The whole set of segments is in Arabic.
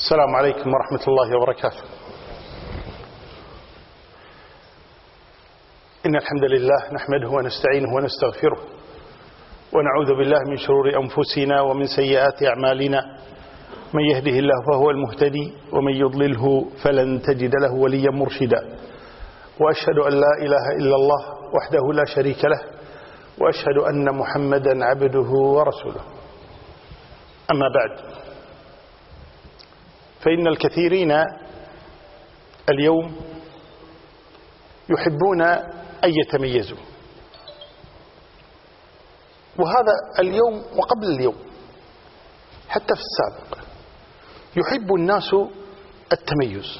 السلام عليكم ورحمة الله وبركاته. إن الحمد لله نحمده ونستعينه ونستغفره ونعوذ بالله من شرور أنفسنا ومن سيئات أعمالنا، من يهده الله فهو المهتدي ومن يضلله فلن تجد له وليا مرشدا، وأشهد أن لا إله إلا الله وحده لا شريك له، وأشهد أن محمدا عبده ورسوله. أما بعد، فإن الكثيرين اليوم يحبون أن يتميزوا، وهذا اليوم وقبل اليوم حتى في السابق يحب الناس التميز،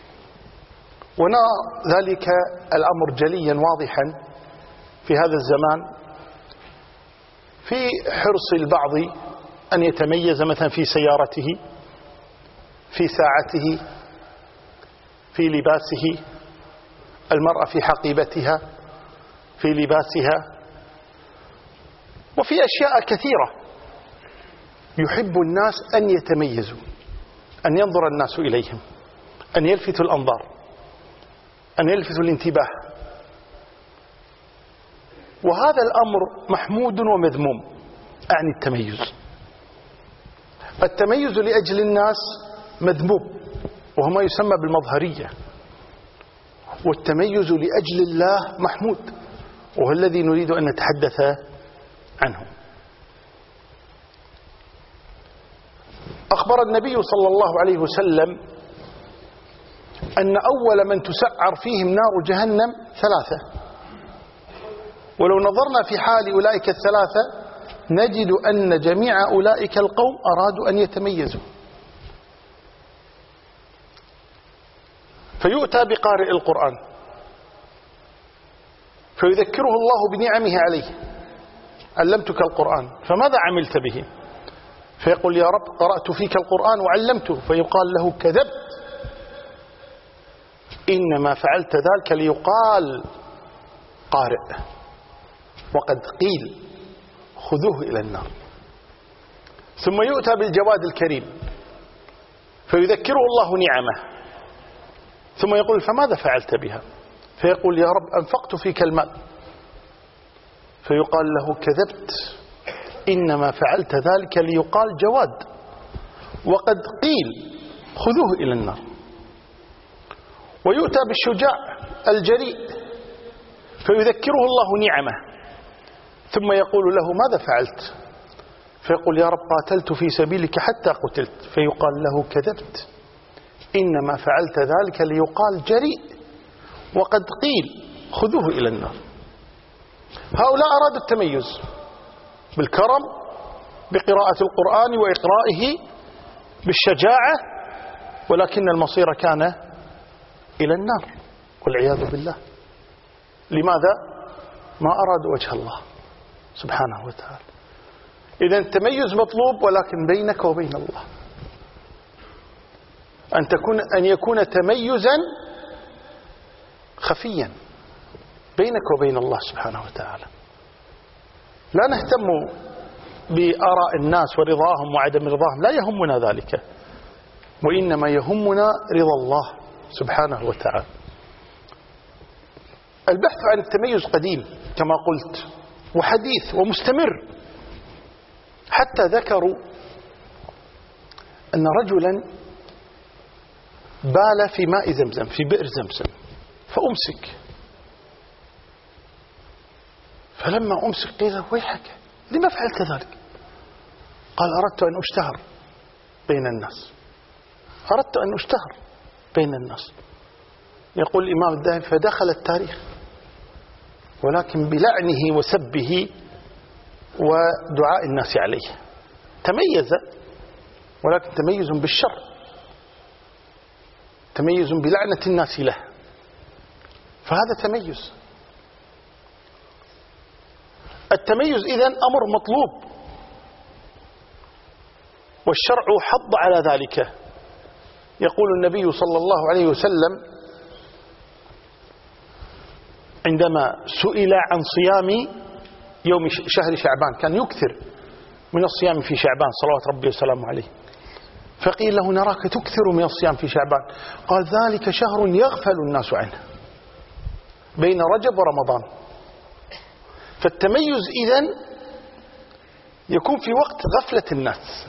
ونرى ذلك الأمر جليا واضحا في هذا الزمان في حرص البعض أن يتميز مثلا في سيارته، في ساعته، في لباسه، المرأة في حقيبتها، في لباسها، وفي أشياء كثيرة يحب الناس أن يتميزوا، أن ينظر الناس إليهم، أن يلفتوا الأنظار، أن يلفتوا الانتباه. وهذا الأمر محمود ومذموم. أعني التميز لأجل الناس مذموم، وهو ما يسمى بالمظهرية، والتميز لأجل الله محمود، وهو الذي نريد أن نتحدث عنه. أخبر النبي صلى الله عليه وسلم أن أول من تسعر فيهم نار جهنم ثلاثة، ولو نظرنا في حال أولئك الثلاثة نجد أن جميع أولئك القوم أرادوا أن يتميزوا. فيؤتى بقارئ القرآن فيذكره الله بنعمه عليه: علمتك القرآن فماذا عملت به؟ فيقول: يا رب قرأت فيك القرآن وعلمته. فيقال له: كذبت، إنما فعلت ذلك ليقال قارئ، وقد قيل خذوه إلى النار. ثم يؤتى بالجواد الكريم فيذكره الله نعمه، ثم يقول: فماذا فعلت بها؟ فيقول: يا رب أنفقت فيك المال. فيقال له: كذبت، إنما فعلت ذلك ليقال جواد، وقد قيل خذوه إلى النار. ويؤتى بالشجاع الجريء فيذكره الله نعمه، ثم يقول له: ماذا فعلت؟ فيقول: يا رب قاتلت في سبيلك حتى قتلت. فيقال له: كذبت، إنما فعلت ذلك ليقال جريء، وقد قيل خذوه إلى النار. هؤلاء أرادوا التميز بالكرم، بقراءة القرآن وإقرائه، بالشجاعة، ولكن المصير كان إلى النار والعياذ بالله. لماذا؟ ما أرادوا وجه الله سبحانه وتعالى. إذن التميز مطلوب، ولكن بينك وبين الله، أن يكون تميزا خفيا بينك وبين الله سبحانه وتعالى. لا نهتم بآراء الناس ورضاهم وعدم رضاهم، لا يهمنا ذلك، وإنما يهمنا رضا الله سبحانه وتعالى. البحث عن التميز قديم كما قلت، وحديث ومستمر، حتى ذكروا أن رجلا بال في ماء زمزم، في بئر زمزم، فأمسك. فلما أمسك قيل: ويحك، لما فعلت ذلك؟ قال: أردت أن أشتهر بين الناس، أردت أن أشتهر بين الناس. يقول الإمام الذهبي: فدخل التاريخ، ولكن بلعنه وسبه ودعاء الناس عليه. تميز، ولكن تميز بالشر، تميز بلعنة الناس له، فهذا تميز. التميز إذن أمر مطلوب، والشرع حض على ذلك. يقول النبي صلى الله عليه وسلم عندما سئل عن صيام يوم شهر شعبان، كان يكثر من الصيام في شعبان صلوات ربي وسلامه عليه، فقيل له نراك تكثر من الصيام في شعبان. قال ذلك شهر يغفل الناس عنه بين رجب ورمضان. فالتميز إذن يكون في وقت غفلة الناس.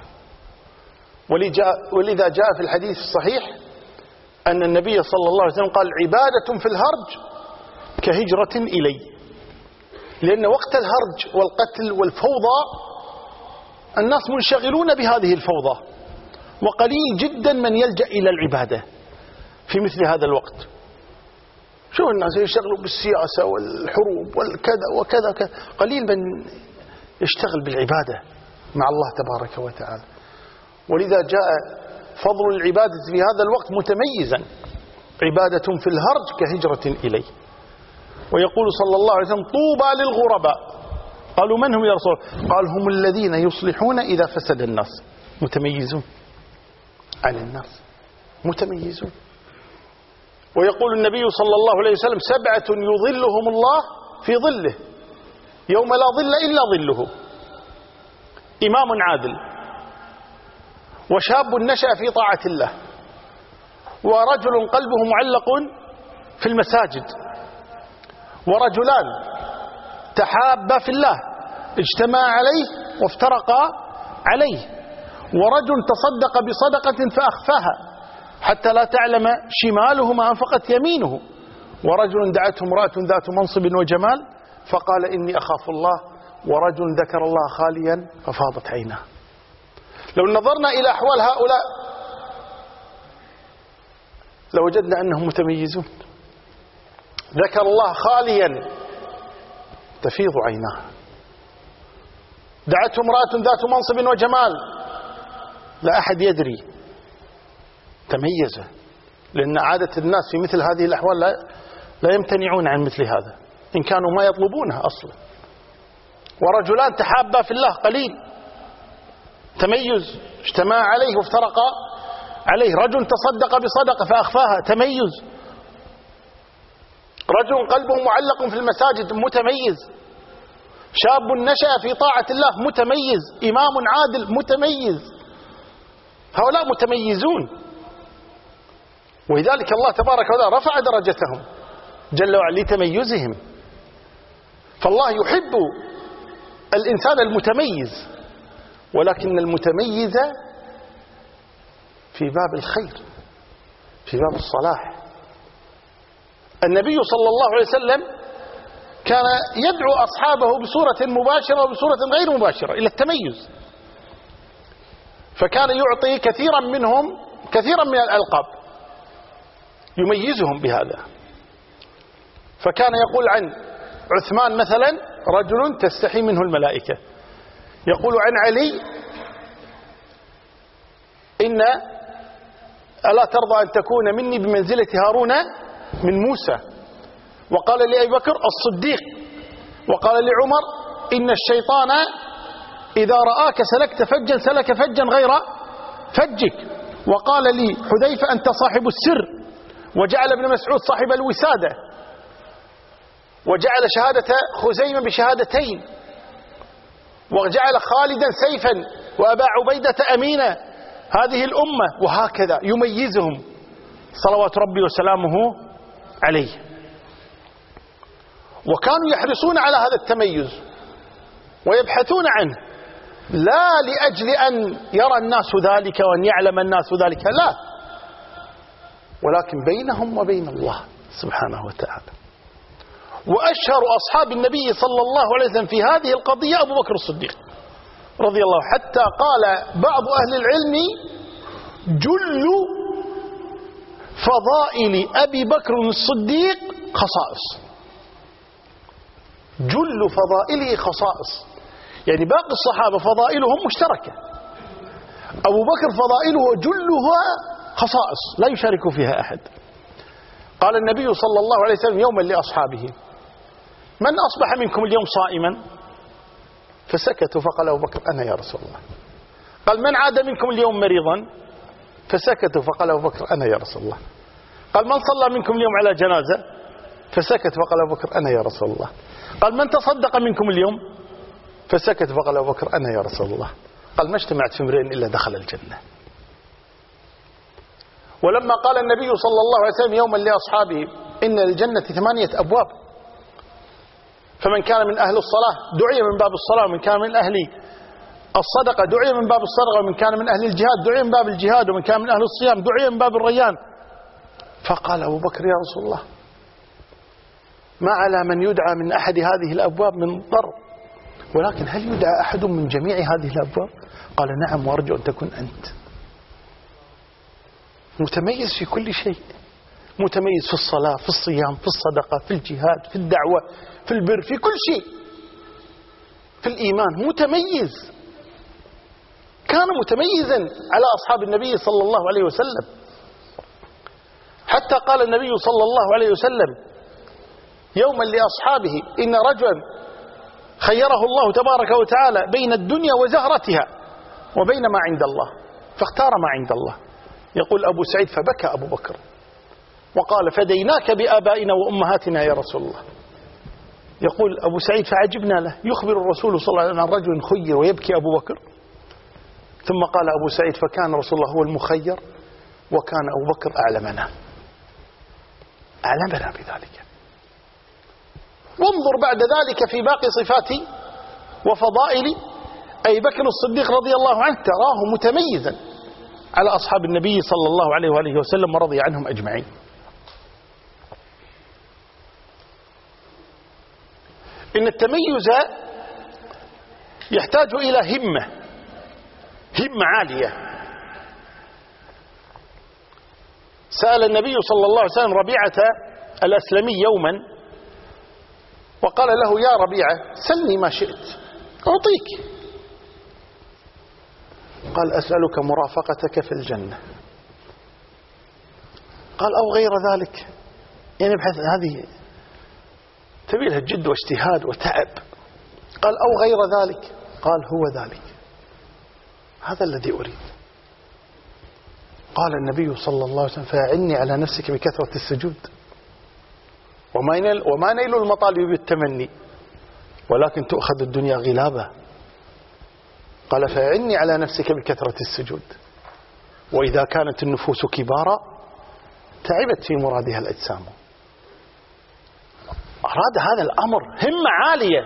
ولذا جاء في الحديث الصحيح أن النبي صلى الله عليه وسلم قال عبادة في الهرج كهجرة إلي. لأن وقت الهرج والقتل والفوضى الناس منشغلون بهذه الفوضى، وقليل جدا من يلجأ إلى العبادة في مثل هذا الوقت. شو الناس يشتغلوا بالسياسة والحروب والكذا وكذا كذا، قليل من يشتغل بالعبادة مع الله تبارك وتعالى. ولذا جاء فضل العبادة في هذا الوقت متميزا، عبادة في الهرج كهجرة إليه. ويقول صلى الله عليه وسلم طوبى للغرباء. قالوا من هم يا رسول الله؟ قال هم الذين يصلحون إذا فسد الناس. متميزون عن الناس، متميزون. ويقول النبي صلى الله عليه وسلم 7 يظلهم الله في ظله يوم لا ظل إلا ظله: إمام عادل، وشاب نشأ في طاعة الله، ورجل قلبه معلق في المساجد، ورجلان تحابا في الله اجتمعا عليه وافترقا عليه، ورجل تصدق بصدقة فأخفاها حتى لا تعلم شماله ما أنفقت يمينه، ورجل دعته امرأة ذات منصب وجمال فقال إني أخاف الله، ورجل ذكر الله خاليا ففاضت عيناه. لو نظرنا إلى أحوال هؤلاء لوجدنا أنهم متميزون. ذكر الله خاليا تفيض عيناه، دعته امرأة ذات منصب وجمال لا أحد يدري، تميز. لأن عادة الناس في مثل هذه الأحوال لا يمتنعون عن مثل هذا إن كانوا ما يطلبونها أصلا. ورجلان تحابا في الله قليل، تميز، اجتماع عليه وافترقا عليه. رجل تصدق بصدقة فأخفاها، تميز. رجل قلبه معلق في المساجد، متميز. شاب نشأ في طاعة الله، متميز. إمام عادل، متميز. هؤلاء متميزون، ولذلك الله تبارك وتعالى رفع درجتهم جل وعلا لتميزهم. فالله يحب الإنسان المتميز، ولكن المتميز في باب الخير، في باب الصلاح. النبي صلى الله عليه وسلم كان يدعو أصحابه بصورة مباشرة وبصورة غير مباشرة إلى التميز، فكان يعطي كثيرا من الألقاب يميزهم بهذا. فكان يقول عن عثمان مثلا رجل تستحي منه الملائكة. يقول عن علي ألا ترضى أن تكون مني بمنزلة هارون من موسى. وقال لأبي بكر الصديق. وقال لعمر إن الشيطان إذا رآك سلك فجا غير فجك. وقال لي حذيفة أنت صاحب السر. وجعل ابن مسعود صاحب الوسادة، وجعل شهادة خزيمة بشهادتين، وجعل خالدا سيفا وأبا عبيدة أمينا هذه الأمة، وهكذا يميزهم صلوات ربي وسلامه عليه. وكانوا يحرصون على هذا التميز ويبحثون عنه، لا لأجل أن يرى الناس ذلك وأن يعلم الناس ذلك، لا، ولكن بينهم وبين الله سبحانه وتعالى. وأشهر أصحاب النبي صلى الله عليه وسلم في هذه القضية أبو بكر الصديق رضي الله، حتى قال بعض أهل العلم جل فضائل أبي بكر الصديق خصائص. جل فضائله خصائص، يعني باقي الصحابة فضائلهم مشتركة، أبو بكر فضائله جلها خصائص لا يشارك فيها أحد. قال النبي صلى الله عليه وسلم يوما لأصحابه من أصبح منكم اليوم صائما؟ فسكتوا فقال أبو بكر أنا يا رسول الله. قال من عاد منكم اليوم مريضا؟ فسكتوا فقال أبو بكر أنا يا رسول الله. قال من صلى منكم اليوم على جنازة؟ فسكت فقال أبو بكر أنا يا رسول الله. قال من تصدق منكم اليوم؟ فسكت فقال أبو بكر أنا يا رسول الله. قال ما اجتمعت في امرئ إلا دخل الجنة. ولما قال النبي صلى الله عليه وسلم يوما لأصحابه إن للجنة 8 أبواب، فمن كان من أهل الصلاة دعي من باب الصلاة، ومن كان من أهل الصدقة دعي من باب الصدقة، ومن كان من أهل الجهاد دعي من باب الجهاد، ومن كان من أهل الصيام دعي من باب الريان. فقال أبو بكر يا رسول الله ما على من يدعى من أحد هذه الأبواب من ضر، ولكن هل يدعى أحد من جميع هذه الأبواب؟ قال نعم، وأرجو أن تكون أنت. متميز في كل شيء، متميز في الصلاة، في الصيام، في الصدقة، في الجهاد، في الدعوة، في البر، في كل شيء، في الإيمان متميز. كان متميزا على أصحاب النبي صلى الله عليه وسلم، حتى قال النبي صلى الله عليه وسلم يوما لأصحابه إن رجلا خيره الله تبارك وتعالى بين الدنيا وزهرتها وبين ما عند الله، فاختار ما عند الله. يقول أبو سعيد فبكى أبو بكر وقال فديناك بآبائنا وأمهاتنا يا رسول الله. يقول أبو سعيد فعجبنا له، يخبر الرسول صلى الله عليه وسلم عن رجل خير ويبكي أبو بكر. ثم قال أبو سعيد فكان رسول الله هو المخير وكان أبو بكر أعلمنا بذلك. وانظر بعد ذلك في باقي صفات وفضائل أبي بكر الصديق رضي الله عنه، تراه متميزا على أصحاب النبي صلى الله عليه وآله وسلم ورضي عنهم أجمعين. إن التميز يحتاج إلى همة عالية. سأل النبي صلى الله عليه وسلم ربيعة الأسلمي يوما وقال له يا ربيعة سلني ما شئت أعطيك. قال أسألك مرافقتك في الجنة. قال أو غير ذلك، يعني بحيث هذه تبي لها جد واجتهاد وتعب. قال أو غير ذلك، قال هو ذلك، هذا الذي أريد. قال النبي صلى الله عليه وسلم فأعني على نفسك بكثرة السجود، وما نيل المطالب بالتمني ولكن تؤخذ الدنيا غلابة. قال فأعني على نفسك بكثرة السجود، وإذا كانت النفوس كبارا تعبت في مرادها الأجسام. أراد هذا الأمر همة عالية.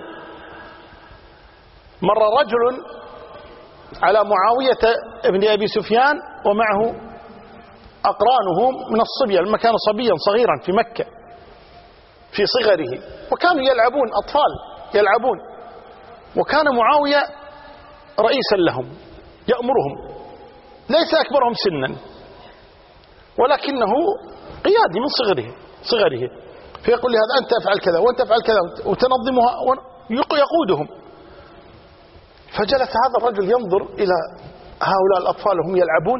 مر رجل على معاوية ابن أبي سفيان ومعه أقرانه من الصبية، لما كان صبيا صغيرا في مكة في صغره، وكانوا يلعبون أطفال يلعبون، وكان معاوية رئيسا لهم يأمرهم، ليس أكبرهم سنا ولكنه قيادي من صغره، فيقول لهذا أنت أفعل كذا وأنت أفعل كذا وتنظمها ويقودهم. فجلس هذا الرجل ينظر إلى هؤلاء الأطفال وهم يلعبون،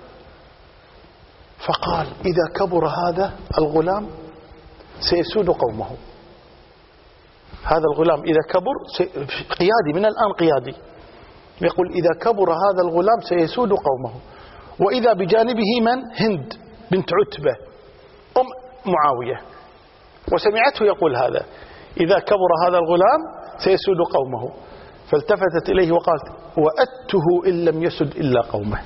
فقال إذا كبر هذا الغلام سيسود قومه. هذا الغلام إذا كبر قيادي من الآن قيادي، يقول إذا كبر هذا الغلام سيسود قومه. وإذا بجانبه من؟ هند بنت عتبة أم معاوية، وسمعته يقول هذا إذا كبر هذا الغلام سيسود قومه. فالتفتت إليه وقالت وأته إن لم يسد إلا قومه،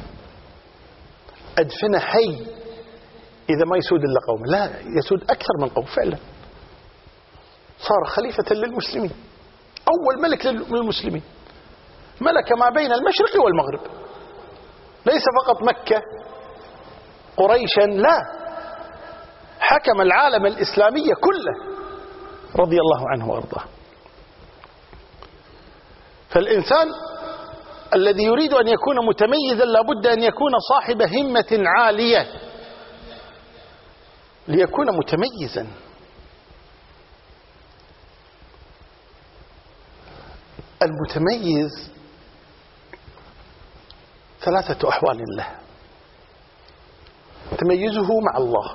أدفن حي إذا ما يسود إلا قومه، لا يسود أكثر من قوم. فعلا صار خليفة للمسلمين، أول ملك للمسلمين، ملك ما بين المشرق والمغرب، ليس فقط مكة قريشا، لا، حكم العالم الإسلامي كله رضي الله عنه وأرضاه. فالإنسان الذي يريد أن يكون متميزا لابد أن يكون صاحب همة عالية ليكون متميزا. المتميز 3 أحوال له: تميزه مع الله،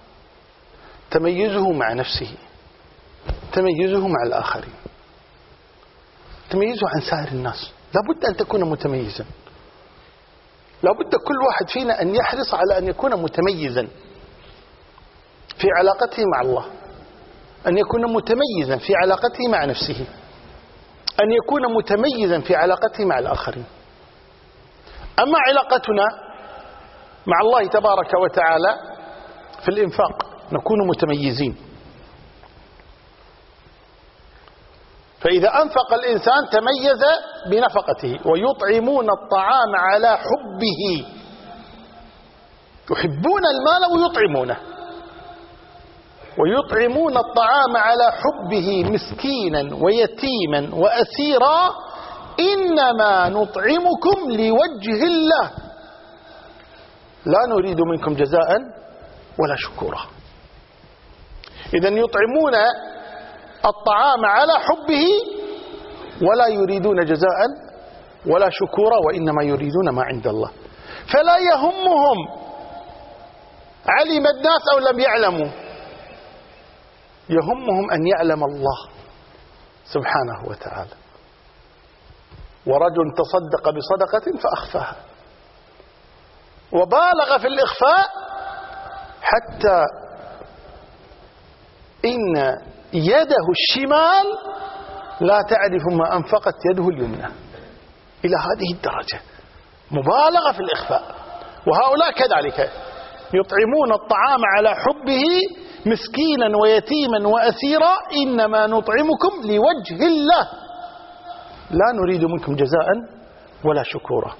تميزه مع نفسه، تميزه مع الآخرين، تميزه عن سائر الناس. لابد أن تكون متميزا، لابد كل واحد فينا أن يحرص على أن يكون متميزا في علاقته مع الله، أن يكون متميزا في علاقته مع نفسه، أن يكون متميزا في علاقته مع الآخرين. أما علاقتنا مع الله تبارك وتعالى في الإنفاق نكون متميزين. فإذا أنفق الإنسان تميز بنفقته. ويطعمون الطعام على حبه، يحبون المال ويطعمونه. ويطعمون الطعام على حبه مسكينا ويتيما وأسيرا إنما نطعمكم لوجه الله لا نريد منكم جزاء ولا شكورا. إذن يطعمون الطعام على حبه ولا يريدون جزاء ولا شكورا، وإنما يريدون ما عند الله. فلا يهمهم علم الناس أو لم يعلموا، يهمهم أن يعلم الله سبحانه وتعالى. ورجل تصدق بصدقة فأخفاها وبالغ في الإخفاء حتى إن يده الشمال لا تعرف ما أنفقت يده اليمنى، إلى هذه الدرجة مبالغة في الإخفاء. وهؤلاء كذلك يطعمون الطعام على حبه مسكينا ويتيما وأسيرا إنما نطعمكم لوجه الله لا نريد منكم جزاء ولا شكورا.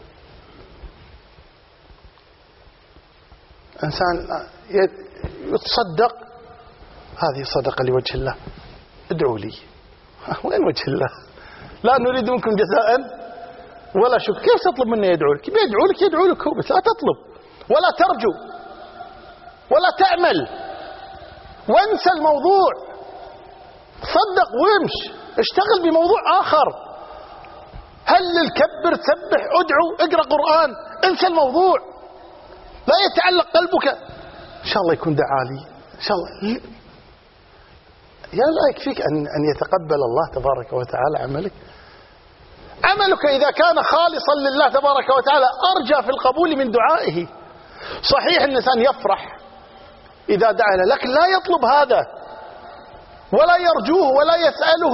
إنسان يتصدق، هذه صدقة لوجه الله، ادعوا لي. وين وجه الله؟ لا نريد منكم جزاء ولا شكر. كيف تطلب منه يدعو لك؟ يدعو لك يدعو لك هو، بس لا تطلب ولا ترجو ولا تأمل، وانسى الموضوع. صدق وامش، اشتغل بموضوع آخر. هلل، كبر، سبح، ادعو، اقرأ قرآن، انسى الموضوع، لا يتعلق قلبك. إن شاء الله يكون دعالي، إن شاء الله. يا لا يكفيك أن يتقبل الله تبارك وتعالى عملك. عملك إذا كان خالصا لله تبارك وتعالى أرجى في القبول من دعائه. صحيح الإنسان يفرح إذا دعا له، لكن لا يطلب هذا ولا يرجوه ولا يسأله،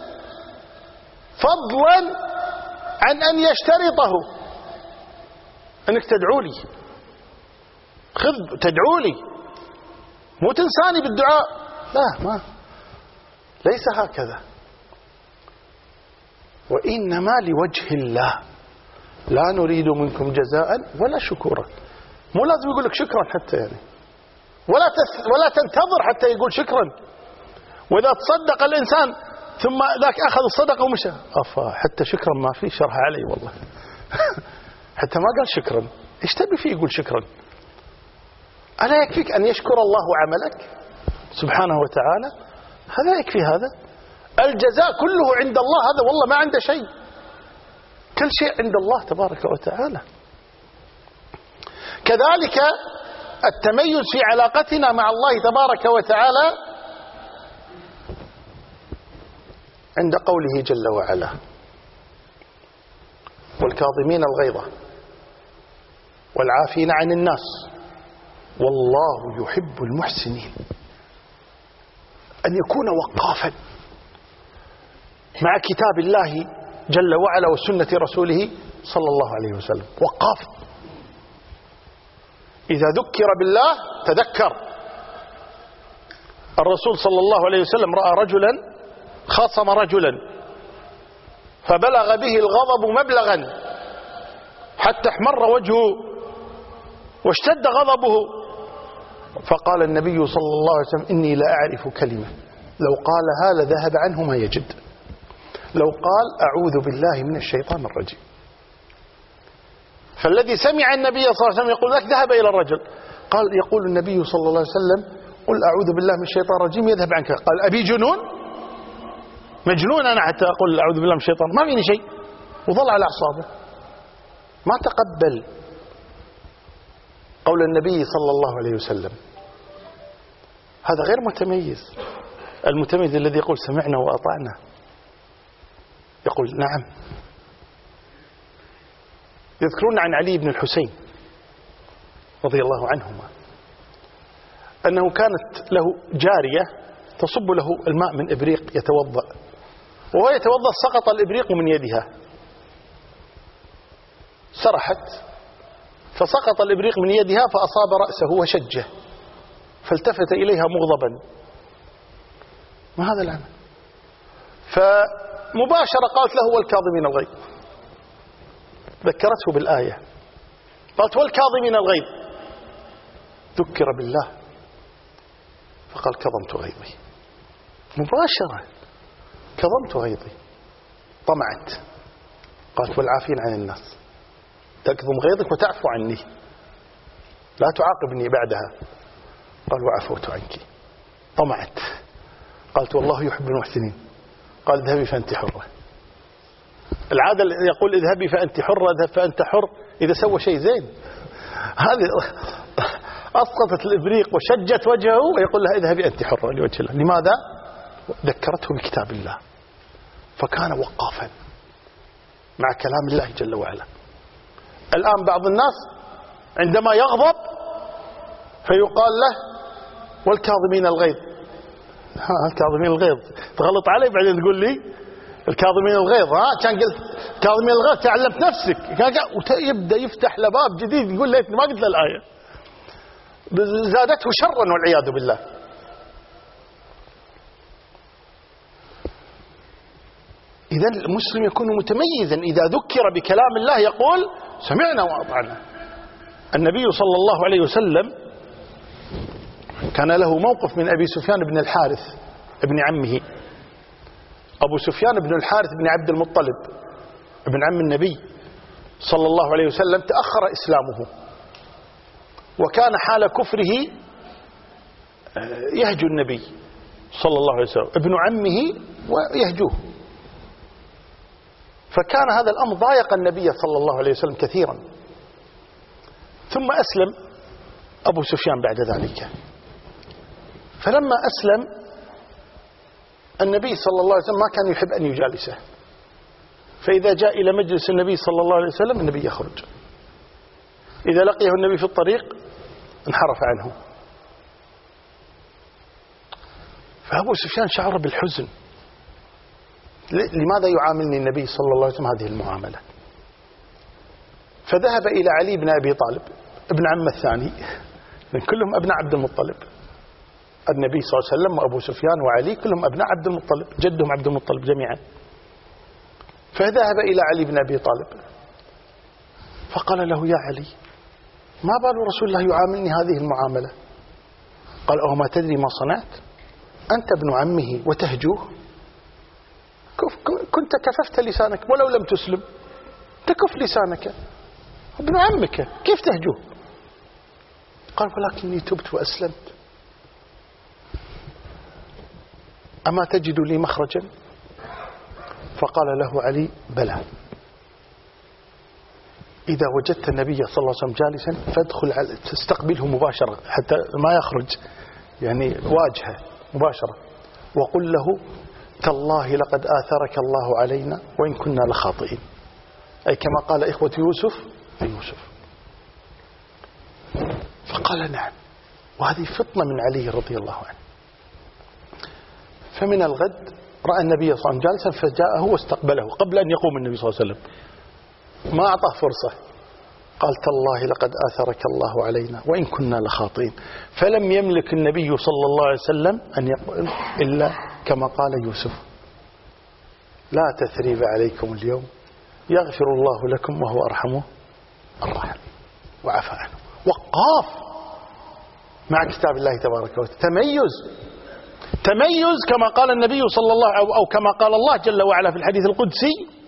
فضلا عن أن يشترطه. أنك تدعو لي، خذ تدعو لي، مو تنساني بالدعاء. لا، ما ليس هكذا. وإنما لوجه الله لا نريد منكم جزاء ولا شكورا. مو لازم يقول لك شكرا حتى، يعني ولا تنتظر حتى يقول شكرا. وإذا تصدق الإنسان ثم ذاك أخذ الصدقة ومشى، حتى شكرا ما في، شرح علي والله. حتى ما قال شكرا، ايش تبي فيه يقول شكرا؟ ألا يكفيك أن يشكر الله عملك سبحانه وتعالى؟ هذا يكفي. هذا الجزاء كله عند الله، هذا والله ما عنده شيء، كل شيء عند الله تبارك وتعالى. كذلك التميز في علاقتنا مع الله تبارك وتعالى عند قوله جل وعلا: والكاظمين الغيظ والعافين عن الناس والله يحب المحسنين. أن يكون وقافا مع كتاب الله جل وعلا وسنة رسوله صلى الله عليه وسلم. وقاف، إذا ذكر بالله تذكر. الرسول صلى الله عليه وسلم رأى رجلا خاصم رجلا فبلغ به الغضب مبلغا حتى احمر وجهه واشتد غضبه، فقال النبي صلى الله عليه وسلم: إني لا أعرف كلمة لو قالها لذهب عنه ما يجد، لو قال أعوذ بالله من الشيطان الرجيم. فالذي سمع النبي صلى الله عليه وسلم يقول لك ذهب إلى الرجل، قال يقول النبي صلى الله عليه وسلم: قل أعوذ بالله من الشيطان الرجيم يذهب عنك. قال: أبي جنون؟ مجنون أنا حتى أقول أعوذ بالله من الشيطان؟ ما فيني شيء. وظل على أعصابه، ما تقبل قول النبي صلى الله عليه وسلم. هذا غير متميز. المتميز الذي يقول سمعنا وأطعنا، يقول نعم. يذكرون عن علي بن الحسين رضي الله عنهما أنه كانت له جارية تصب له الماء من إبريق يتوضأ، وهو يتوضأ سقط الإبريق من يدها، سرحت فسقط الإبريق من يدها فأصاب رأسه وشجه، فالتفت إليها مغضبا، ما هذا العمل؟ فمباشرة قالت له والكاظمين الغيظ، ذكرته بالآية، قالت والكاظمين الغيظ، ذكر بالله فقال كظمت غيظي، مباشرة كظمت غيظي. طمعت، قالت والعافين عن الناس، تكظم غيظك وتعفو عني، لا تعاقبني بعدها. قال وعفوت عنك. طمعت، قالت والله يحب المحسنين، قال اذهبي فأنت حرة. العادة يقول اذهبي فأنت حرة، اذهب فأنت حر إذا سوى شيء زين. هذه أسقطت الإبريق وشجت وجهه ويقول لها اذهبي أنت حرة لوجه الله. لماذا؟ ذكرته بكتاب الله فكان وقافا مع كلام الله جل وعلا. الآن بعض الناس عندما يغضب فيقال له والكاظمين الغيظ، الكاظمين الغيظ، تغلط علي بعدين تقول لي الكاظمين الغيظ، كان قلت كاظمين الغيظ تعلمت نفسك، يبدأ يفتح له باب جديد، يقول ليتني ما قلت له الآية، زادته شرا والعياذ بالله. إذا المسلم يكون متميزا إذا ذكر بكلام الله يقول سمعنا وأطعنا. النبي صلى الله عليه وسلم كان له موقف من أبي سفيان بن الحارث ابن عمه. أبو سفيان بن الحارث بن عبد المطلب ابن عم النبي صلى الله عليه وسلم تأخر إسلامه، وكان حال كفره يهجو النبي صلى الله عليه وسلم، ابن عمه ويهجوه، فكان هذا الأمر ضايق النبي صلى الله عليه وسلم كثيرا. ثم أسلم أبو سفيان بعد ذلك، فلما أسلم النبي صلى الله عليه وسلم ما كان يحب أن يجالسه، فإذا جاء إلى مجلس النبي صلى الله عليه وسلم النبي يخرج، إذا لقيه النبي في الطريق انحرف عنه. فأبو سفيان شعر بالحزن، لماذا يعاملني النبي صلى الله عليه وسلم هذه المعاملة؟ فذهب إلى علي بن أبي طالب ابن عم الثاني، من كلهم أبناء عبد المطلب، النبي صلى الله عليه وسلم وأبو سفيان وعلي كلهم أبناء عبد المطلب، جدهم عبد المطلب جميعا. فذهب إلى علي بن أبي طالب فقال له يا علي ما بال رسول الله يعاملني هذه المعاملة؟ قال أو ما تدري ما صنعت؟ أنت ابن عمه وتهجوه، كنت كففت لسانك ولو لم تسلم، تكف لسانك، ابن عمك كيف تهجوه؟ قال ولكني تبت وأسلمت، أما تجد لي مخرجا؟ فقال له علي بلى، إذا وجدت النبي صلى الله عليه وسلم جالسا فادخل تستقبله مباشرة حتى ما يخرج، يعني واجهه مباشرة، وقل له تالله لقد آثرك الله علينا وإن كنا لخاطئين، أي كما قال إخوة يوسف ليوسف. فقال نعم، وهذه فطنة من علي رضي الله عنه. فمن الغد رأى النبي صلى الله عليه وسلم جالسا فجاءه واستقبله قبل أن يقوم النبي صلى الله عليه وسلم، ما أعطاه فرصة، قال تالله لقد آثرك الله علينا وإن كنا لخاطئين. فلم يملك النبي صلى الله عليه وسلم أن يقول إلا كما قال يوسف لا تثريب عليكم اليوم يغفر الله لكم وهو أرحم الراحمين، وعفى عنه. وقاف مع كتاب الله تبارك وتعالى، تميز كما قال النبي صلى الله أو كما قال الله جل وعلا في الحديث القدسي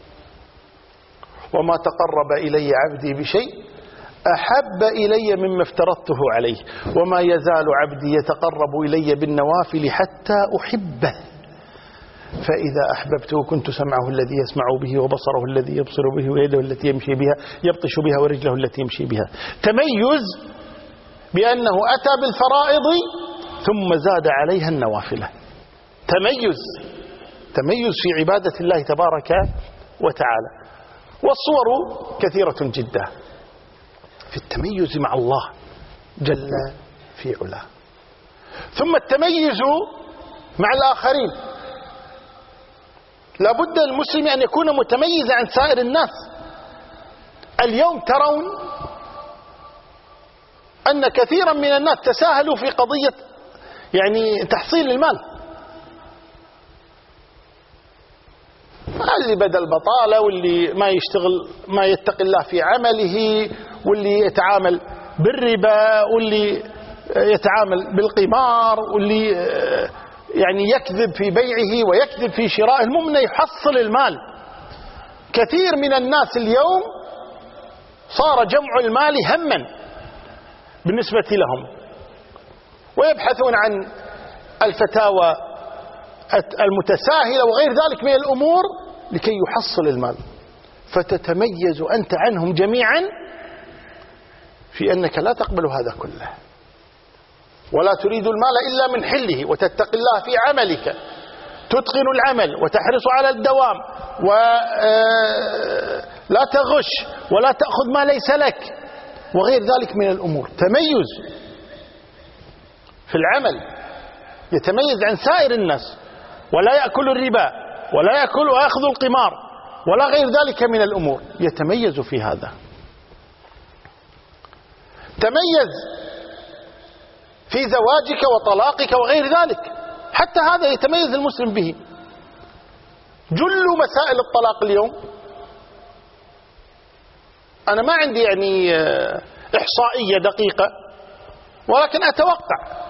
وما تقرب إلي عبدي بشيء أحب إلي مما افترضته عليه وما يزال عبدي يتقرب إلي بالنوافل حتى أحبه فإذا أحببته كنت سمعه الذي يسمع به وبصره الذي يبصر به ويده التي يمشي بها يبطش بها ورجله التي يمشي بها. تميز بأنه أتى بالفرائض ثم زاد عليها النوافل. تميز في عبادة الله تبارك وتعالى. والصور كثيرة جدا في التميز مع الله جل في علاه. ثم التميز مع الآخرين، لابد المسلم أن يكون متميزا عن سائر الناس. اليوم ترون أن كثيرا من الناس تساهلوا في قضية يعني تحصيل المال. اللي بدأ البطالة، واللي ما يشتغل، ما يتقي الله في عمله، واللي يتعامل بالربا، واللي يتعامل بالقمار، واللي يعني يكذب في بيعه ويكذب في شرائه، المهم أنه يحصل المال. كثير من الناس اليوم صار جمع المال هما بالنسبة لهم، ويبحثون عن الفتاوى المتساهلة وغير ذلك من الأمور لكي يحصل المال. فتتميز أنت عنهم جميعا في أنك لا تقبل هذا كله، ولا تريد المال إلا من حله، وتتقي الله في عملك، تتقن العمل وتحرص على الدوام، ولا تغش ولا تأخذ ما ليس لك وغير ذلك من الأمور. تميز في العمل، يتميز عن سائر الناس، ولا يأكل الربا ولا يأكل ويأخذ القمار ولا غير ذلك من الأمور، يتميز في هذا. تميز في زواجك وطلاقك وغير ذلك، حتى هذا يتميز المسلم به. جل مسائل الطلاق اليوم، أنا ما عندي يعني إحصائية دقيقة، ولكن أتوقع،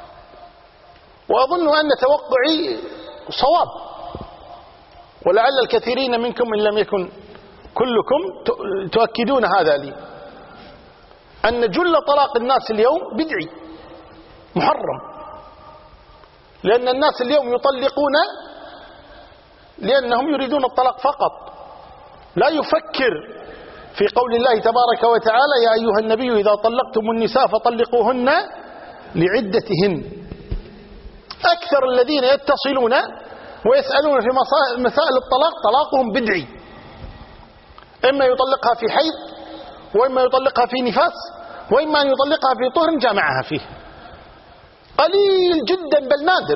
وأظن أن توقعي صواب، ولعل الكثيرين منكم إن لم يكن كلكم تؤكدون هذا لي، أن جل طلاق الناس اليوم بدعي محرم. لأن الناس اليوم يطلقون لأنهم يريدون الطلاق فقط، لا يفكر في قول الله تبارك وتعالى: يا أيها النبي إذا طلقتم النساء فطلقوهن لعدتهن. أكثر الذين يتصلون ويسألون في مسائل الطلاق طلاقهم بدعي، إما يطلقها في حيض، وإما يطلقها في نفاس، وإما أن يطلقها في طهر جامعها فيه. قليل جدا بل نادر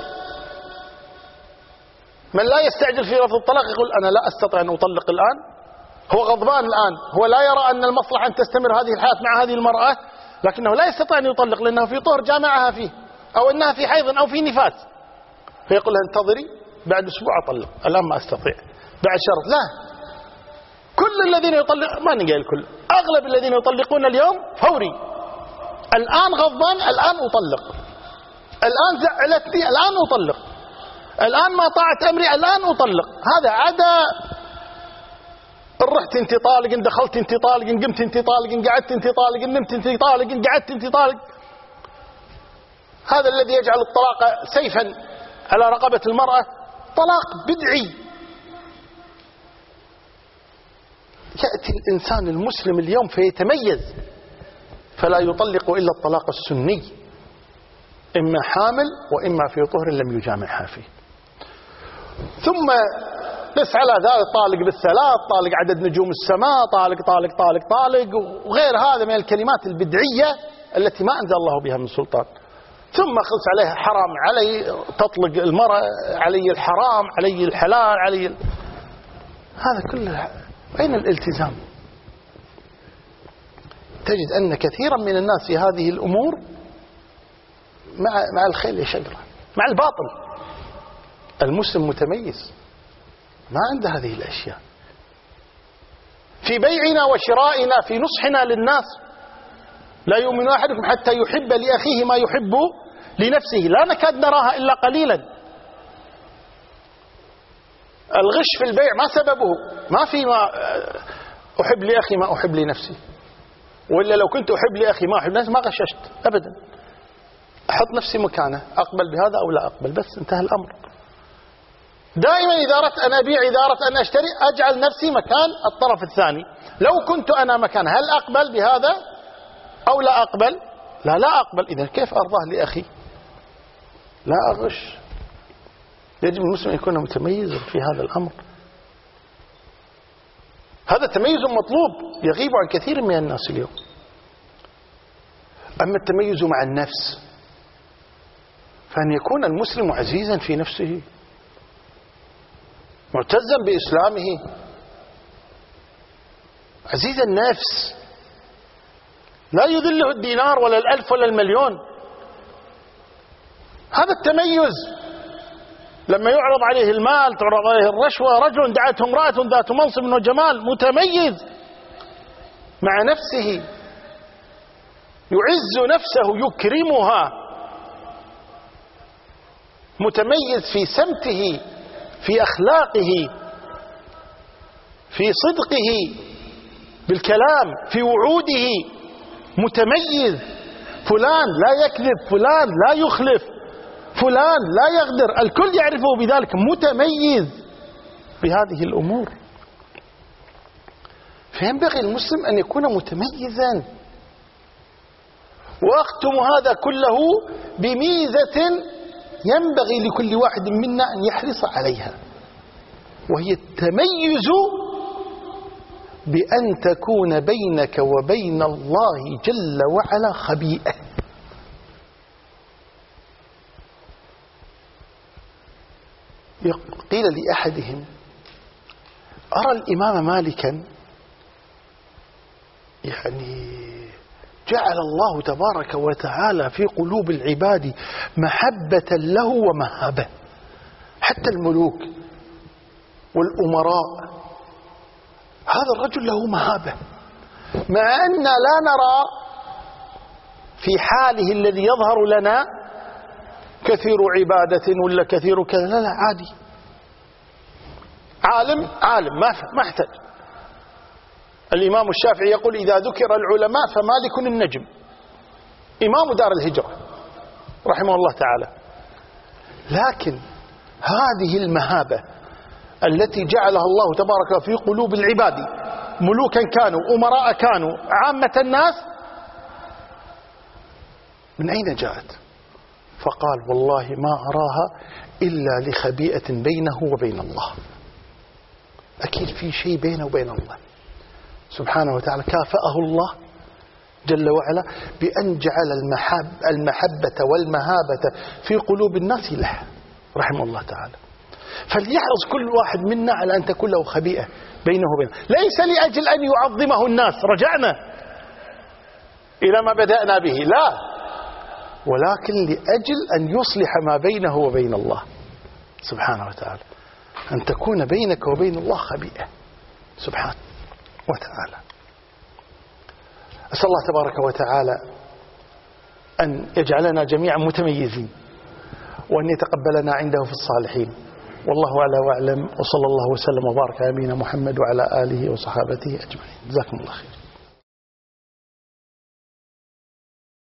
من لا يستعجل في رفض الطلاق، يقول أنا لا أستطيع أن أطلق الآن، هو غضبان الآن، هو لا يرى أن المصلحة أن تستمر هذه الحياة مع هذه المرأة، لكنه لا يستطيع أن يطلق لأنه في طهر جامعها فيه، أو أنها في حيض أو في نفاس، فيقول لها انتظري بعد أسبوع أطلق، الآن ما أستطيع، بعد شهر. لا، كل الذين يطلق، ما نقول الكل، أغلب الذين يطلقون اليوم فوري، الآن غضبان الآن أطلق، الآن زعلتني الآن أطلق، الآن ما طاعت أمري الآن أطلق. هذا عدا رحت انت طالق، ان دخلت انت طالق، ان قمت انت طالق، ان قعدت انت طالق، ان نمت انت طالق، ان قعدت انت طالق. هذا الذي يجعل الطلاق سيفا على رقبة المرأة طلاق بدعي. يأتي الإنسان المسلم اليوم فيتميز، فلا يطلق إلا الطلاق السني، إما حامل وإما في طهر لم يجامعها فيه. ثم بس على ذلك طالق بالثلاث، طالق عدد نجوم السماء، طالق طالق طالق طالق وغير هذا من الكلمات البدعية التي ما أنزل الله بها من سلطان. ثم خلص عليها حرام، علي تطلق المرأة، علي الحرام، علي الحلال، علي هذا كله. أين الالتزام؟ تجد أن كثيرا من الناس في هذه الأمور مع الخيل يشقرة، مع الباطل. المسلم متميز، ما عنده هذه الأشياء في بيعنا وشرائنا، في نصحنا للناس. لا يؤمن أحدكم حتى يحب لأخيه ما يحب لنفسه، لا نكاد نراها إلا قليلا. الغش في البيع ما سببه؟ ما في ما أحب لأخي ما أحب لنفسي، وإلا لو كنت أحب لأخي ما أحب لنفسي ما غششت أبدا. أحط نفسي مكانه، أقبل بهذا أو لا أقبل، بس انتهى الأمر. دائما إذا أردت أن أبيع، إذا أردت أن أشتري، أجعل نفسي مكان الطرف الثاني. لو كنت أنا مكان، هل أقبل بهذا أو لا أقبل؟ لا أقبل. إذا كيف أرضاه لأخي؟ لا أغش. يجب المسلم يكون متميزا في هذا الأمر. هذا تميز مطلوب يغيب عن كثير من الناس اليوم. أما التميز مع النفس، فأن يكون المسلم عزيزا في نفسه، معتزا بإسلامه، عزيز النفس، لا يذله الدينار ولا الألف ولا المليون. هذا التميز. لما يعرض عليه المال، تعرض عليه الرشوة، رجل دعته امرأة ذات منصب وجمال متميز مع نفسه، يعز نفسه يكرمها، متميز في سمته، في أخلاقه، في صدقه بالكلام، في وعوده، متميز. فلان لا يكذب، فلان لا يخلف، فلان لا يغدر، الكل يعرفه بذلك، متميز بهذه الأمور. فينبغي المسلم أن يكون متميزا. وأختم هذا كله بميزة ينبغي لكل واحد منا أن يحرص عليها، وهي التميز بأن تكون بينك وبين الله جل وعلا خبيئة. قيل لأحدهم: أرى الإمام مالكا جعل الله تبارك وتعالى في قلوب العباد محبة له ومهابة، حتى الملوك والأمراء هذا الرجل له مهابة، مع أن لا نرى في حاله الذي يظهر لنا كثير عبادة ولا كثير كذا، لا عادي، عالم ما احتاج. الإمام الشافعي يقول: إذا ذكر العلماء فمالك النجم، إمام دار الهجرة رحمه الله تعالى. لكن هذه المهابة التي جعلها الله تبارك في قلوب العباد، ملوكا كانوا، أمراء كانوا، عامة الناس، من أين جاءت؟ فقال: والله ما أراها إلا لخبيئة بينه وبين الله. أكيد في شيء بينه وبين الله سبحانه وتعالى. كافأه الله جل وعلا بأن جعل المحبة والمهابة في قلوب الناس له رحمه الله تعالى. فليحرص كل واحد منا على أن تكون له خبيئة بينه وبينه، ليس لأجل أن يعظمه الناس، رجعنا إلى ما بدأنا به، لا، ولكن لأجل أن يصلح ما بينه وبين الله سبحانه وتعالى، أن تكون بينك وبين الله خبيئة سبحانه وتعالى. أسأل الله تبارك وتعالى أن يجعلنا جميعا متميزين، وأن يتقبلنا عنده في الصالحين. والله أعلى وأعلم، وصلى الله وسلم وبارك على نبينا محمد وعلى آله وصحابته أجمعين. جزاكم الله خير.